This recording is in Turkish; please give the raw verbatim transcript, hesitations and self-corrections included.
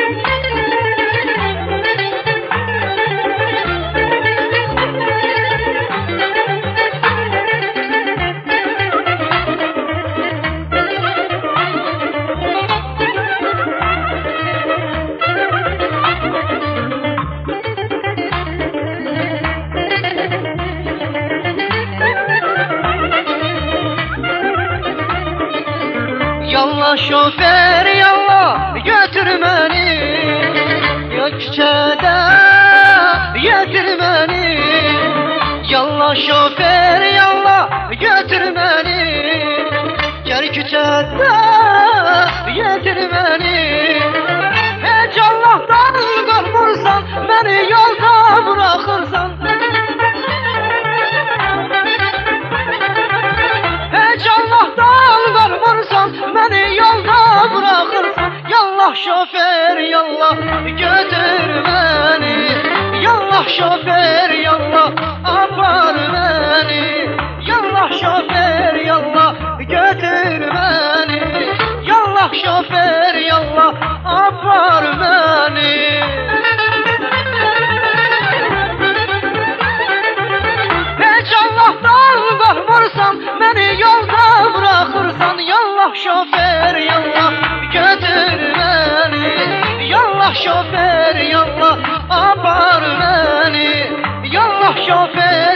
Yallah şoför yallah götür beni, ya küçede yedir beni. Yallah şoför yallah götür beni, gel küçede yedir beni. Hiç Allah'tan korkursan beni yolda bırakırsan, hiç Allah'tan korkursan beni yolda bırakırsan. Yallah şoför yallah götür beni, yallah şoför yallah apar beni. Yallah şoför yallah götür beni, yallah şoför yallah apar beni. Hiç Allah'tan korkursan beni yolda bırakırsan. Yallah şoför yallah götür beni, yallah şoför yallah apar beni. Yallah şoför